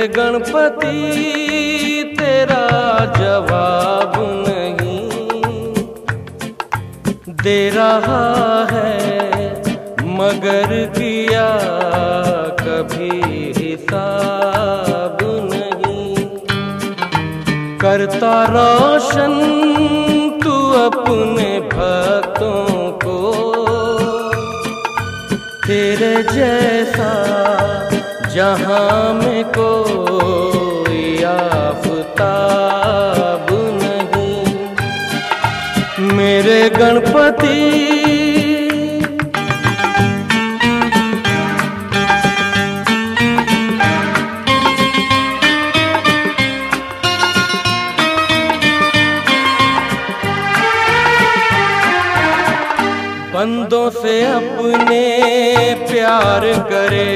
गणपति तेरा जवाब नहीं दे रहा है, मगर किया कभी हिसाब नहीं। करता रोशन तू अपने भक्तों को, तेरे जैसा जहां में कोई आफताब नहीं। मेरे गणपति बंदों से अपने प्यार करे,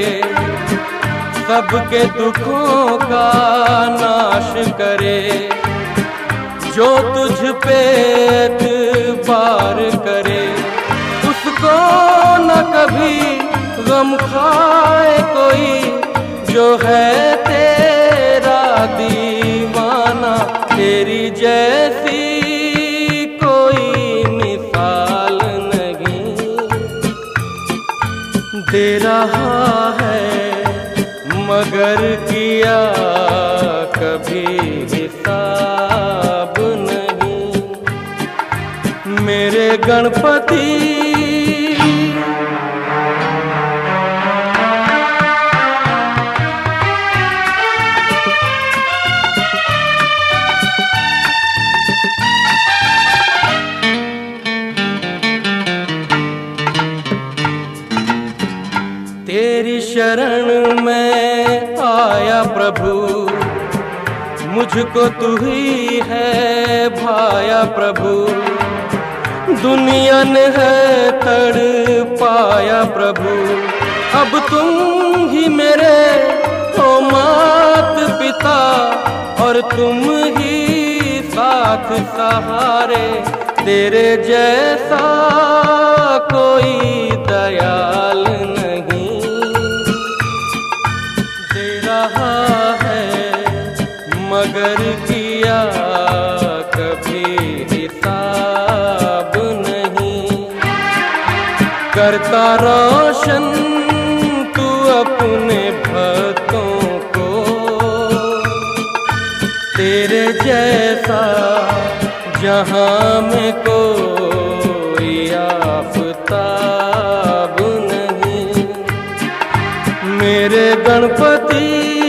सबके दुखों का नाश करे। जो तुझ पे एतबार करे, उसको न कभी गम खाए कोई। जो है तेरा दीवाना, तेरी जैसी कोई मिसाल नहीं दे रहा है, मगर किया कभी हिसाब नहीं। मेरे गणपति तेरी शरण में आया प्रभु, मुझको तू ही है भाया प्रभु। दुनिया ने है तड़पाया प्रभु, अब तुम ही मेरे हो मात पिता, और तुम ही साथ सहारे। तेरे जैसा कोई दयाल नहीं दे रहा है, मगर किया कभी हिसाब नहीं। करता रोशन तू अपने भक्तों को, तेरे जैसा जहां में कोई आफताब नहीं। मेरे गणपति